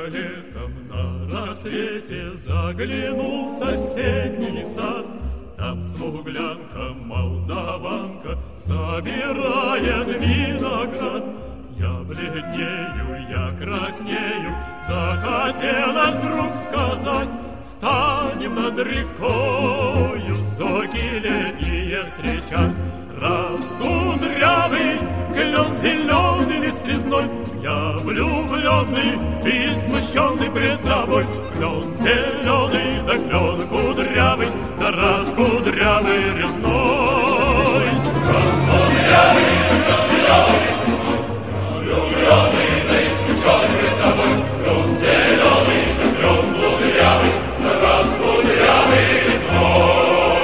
летом на рассвете заглянул в соседний сад. Там смуглянка, молдаванка собирает виноград. Я бледнею, я краснею, захотелось вдруг сказать: станем над рекою зорьки летние встречать. Раскудрявый клен зеленый листвизной, я влюбленный и смущенный пред тобой. Клен зеленый, да клен кудрявый, да раскудрявый резной. Раскудрявый, да клен зеленый листвизной, я влюбленный, да и смущенный пред тобой. Клен зеленый, да клен кудрявый, да раскудрявый резной.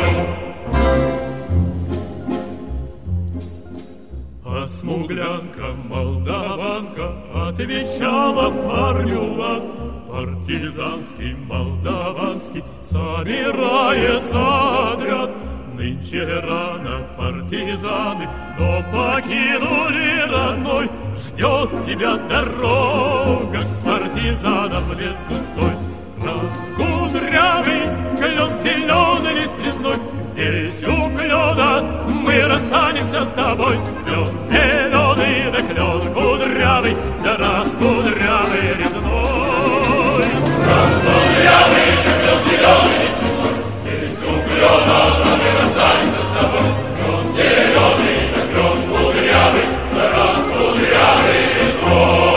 А смуглянка, молдаванка отвечала парню лад. Партизанский, молдаванский собирается отряд. Нынче рано партизаны, но покинули родной. Ждет тебя дорога к партизанам лес густой. Раскудрявый клен зеленый листвизной, здесь у клена мы расстанемся с тобой. Клен зеленый, да клен кудрявый, да раскудрявый резной. Раскудрявый, да клен зеленый листвизной, здесь у клена мы расстанемся с тобой. Клен зеленый, да клен кудрявый, да раскудрявый резной.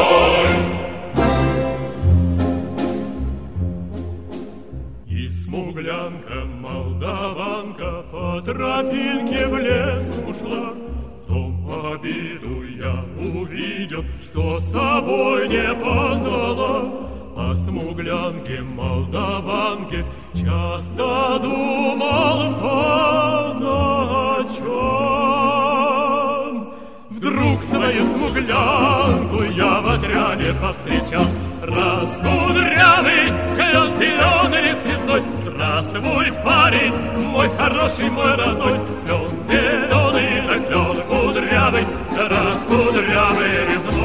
И смуглянка, молдаванка по тропинке в лес ушла. В том обиду я увидел, что с собой не позвала. О смуглянке, молдаванке часто думал по ночам. Вдруг свою смуглянку я в отряде повстречал. Раскудрявый клен зеленый листвизной, здравствуй, парень, мой хороший, мой родной. Клен зеленый, да клен кудрявый, да раскудрявый резной.